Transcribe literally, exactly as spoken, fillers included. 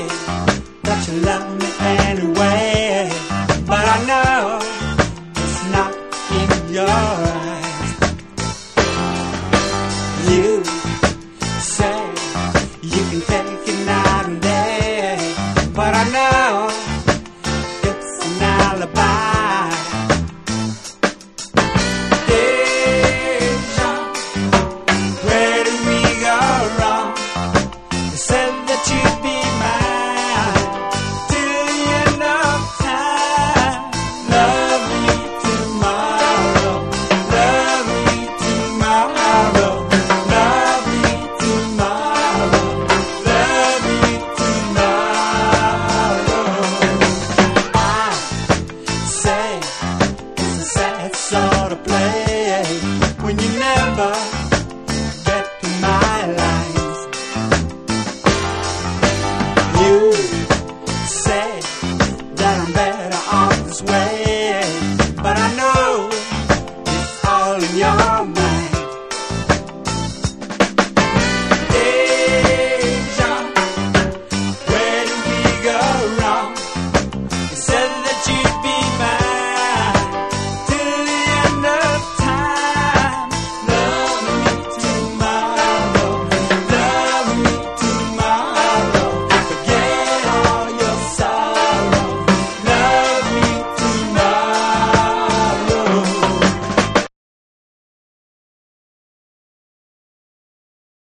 say that you love me anyway, but I know it's not in your eyes. You say you can take it night and day, but I know